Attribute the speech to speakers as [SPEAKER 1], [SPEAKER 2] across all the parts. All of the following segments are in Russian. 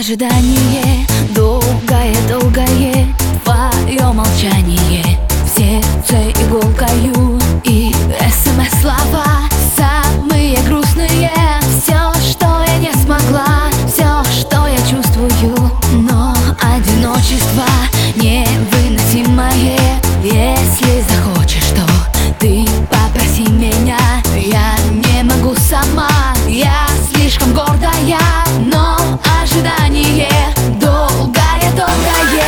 [SPEAKER 1] ожидание, долгое-долгое твое молчание, в сердце иголкою и СМС-слова самые грустные. Все, что я не смогла, все, что я чувствую, но одиночество невыносимое. Если захочешь, то ты попроси меня, я не могу сама, я слишком гордая, но ожидание долгое-долгое.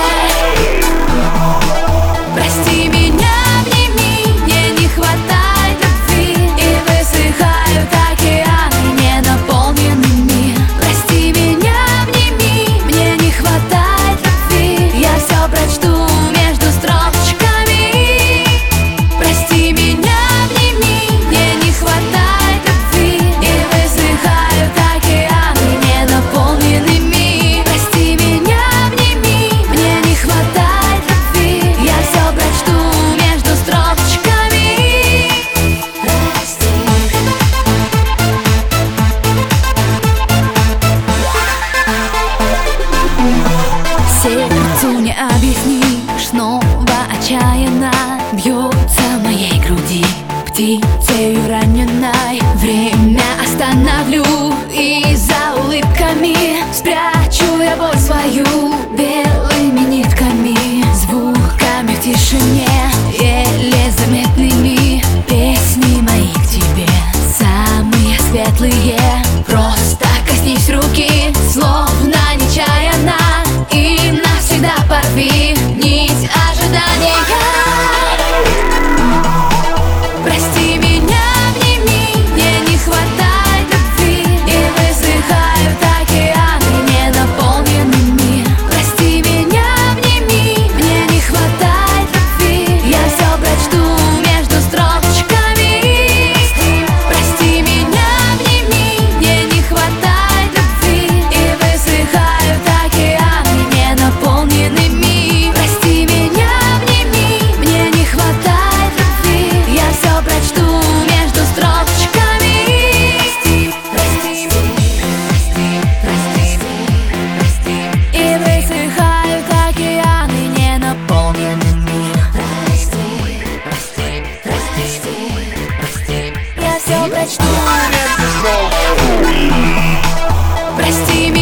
[SPEAKER 1] Прости меня, обними, мне не хватает любви, и высыхают океаны ненаполненными. Прости меня, обними, мне не хватает любви, я все прочту между строчками. Прости меня, обними, мне не хватает любви, и высыхают океаны ненаполненными. Прости меня, обними, мне не хватает любви, я все прочту между строчками. Сердцу не объяснишь, снова отчаянно бьется в моей груди птицею раненой. Время остановлю и за улыбками спрячу я боль свою белыми нитками, звуками в тишине, еле заметными. Песни мои к тебе самые светлые, просто коснись руки, словно нечаянно, и навсегда порви нить ожидания. Прости меня, обними, мне не хватает любви, и высыхают океаны ненаполненными. Прости меня, обними, мне не хватает любви, я все прочту между строчками. Прости меня, обними, мне не хватает любви, и высыхают океаны ненаполненными. Прости меня, обними, мне не хватает любви, я все прочту между строчками. Прости, и высыхают океаны ненаполненными. Я все прочту. Прости меня.